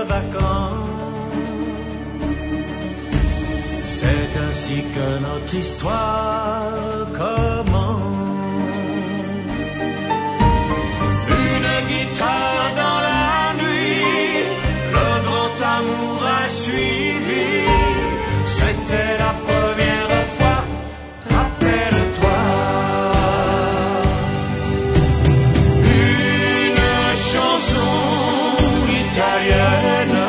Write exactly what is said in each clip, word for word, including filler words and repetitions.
vacances. C'est ainsi que notre histoire commence. Une guitare dans la nuit, le grand amour a suivi. C'était la première fois, rappelle-toi. Une chanson italienne,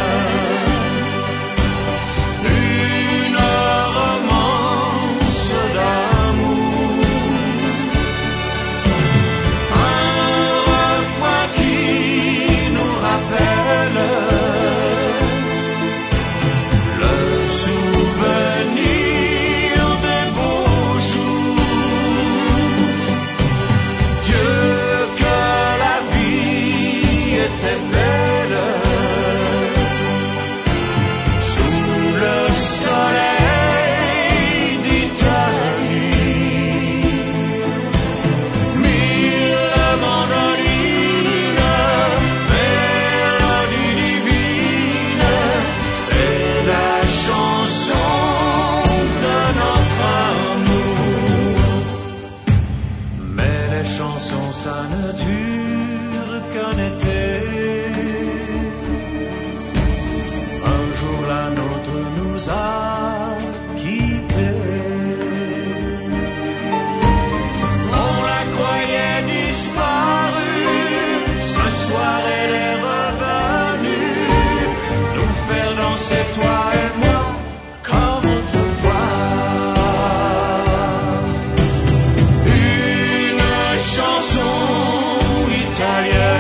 une romance d'amour, un refrain qui nous rappelle le souvenir des beaux jours. Dieu, que la vie était belle sous le soleil d'Italie. Mille mandolines, mélodie divine, c'est la chanson de notre amour. Mais les chansons, ça ne dure qu'un été. Un jour la nôtre nous a quittés. On la croyait disparue, ce soir elle est revenue nous faire danser, toi et moi, comme autrefois. Une chanson italienne,